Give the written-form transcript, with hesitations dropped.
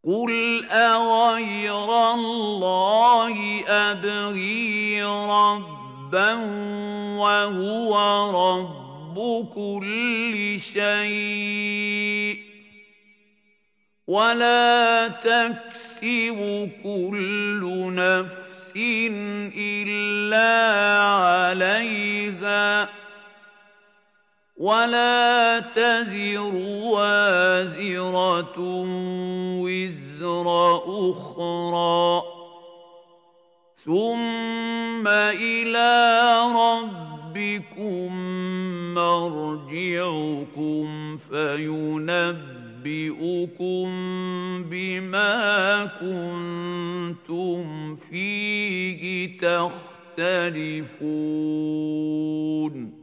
قُلْ أَغَيْرَ اللَّهِ أَبْغِي رَبًّا وَهُوَ رَبُّ كُلِّ شَيْءٍ وَلَا تَكْسِبُ كُلُّ نَفْسٍ إِلَّا عَلَيْهَا وَلَا تَزِرُ وَازِرَةٌ وِزْرَ أُخْرَىٰ ۚ ثُمَّ إِلَىٰ رَبِّكُم مَّرْجِعُكُمْ فَيُنَبِّئُكُم بِمَا كُنتُمْ فِيهِ تَخْتَلِفُونَ